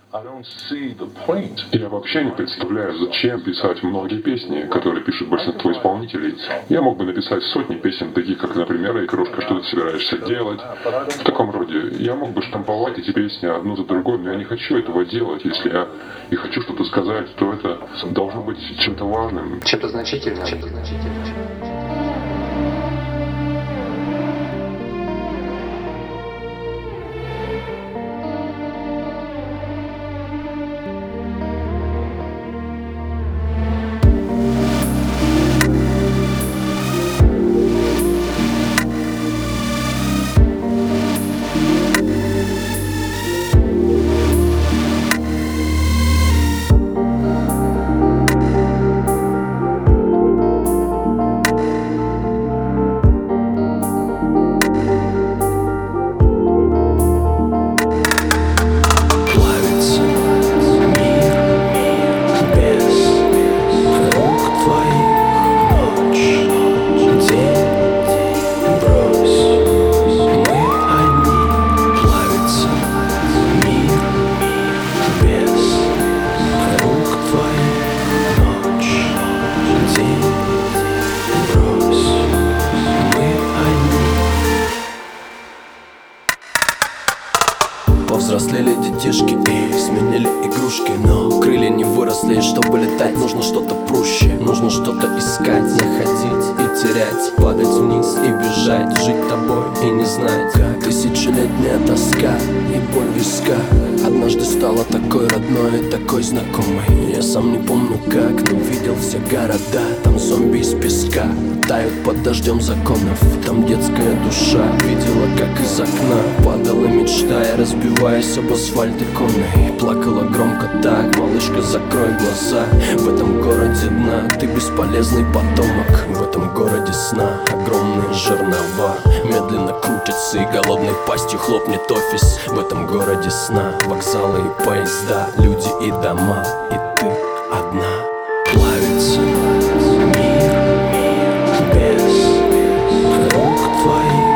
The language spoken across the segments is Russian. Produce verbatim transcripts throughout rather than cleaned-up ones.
Я вообще не представляю, зачем писать многие песни, которые пишут большинство исполнителей. Я мог бы написать сотни песен, таких как, например, «Эй, кружка, что ты собираешься делать?» В таком роде. Я мог бы штамповать эти песни одну за другой, но я не хочу этого делать. Если я и хочу что-то сказать, то это должно быть чем-то важным. Чем-то значительным. Чем-то значительным. Повзрослели детишки и сменили игрушки, но крылья не выросли, чтобы летать нужно что-то проще. Нужно что-то искать, находить и терять, падать вниз и бежать, жить тобой и не знать как. Тысячелетняя тоска и боль виска однажды стала такой родной и такой знакомой. Я сам не помню как, но видел все города. Там зомби из песка тают под дождем законов. Там детская душа видела, как из окна падала, мечтая, разбиваясь об асфальт иконы. Плакала громко так: малышка, закрой глаза. В этом городе дна ты бесполезный потомок. В этом городе сна огромные жернова медленно крутятся, и голодной пастью хлопнет офис. В этом городе сна вокзалы и поезда, люди и дома, и ты одна. Плавится мир без рук твоих,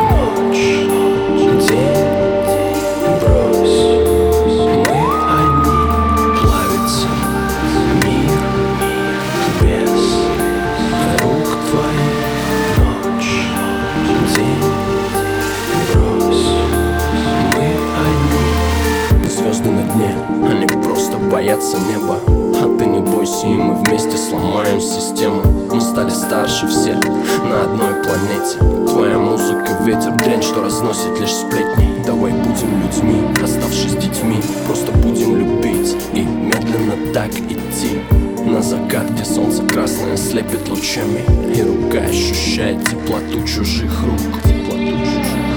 ночь, день, брось, мы одни. Плавится мир без рук твоих, ночь, день, брось, мы одни. Звезды на дне, они просто боятся неба. А ты не бойся, и мы вместе сломаем систему. Мы стали старше все на одной планете. Твоя музыка, ветер, дрянь, что разносит лишь сплетни. Давай будем людьми, оставшись детьми. Просто будем любить и медленно так идти на закат, где солнце красное слепит лучами, и рука ощущает теплоту чужих рук. Теплоту чужих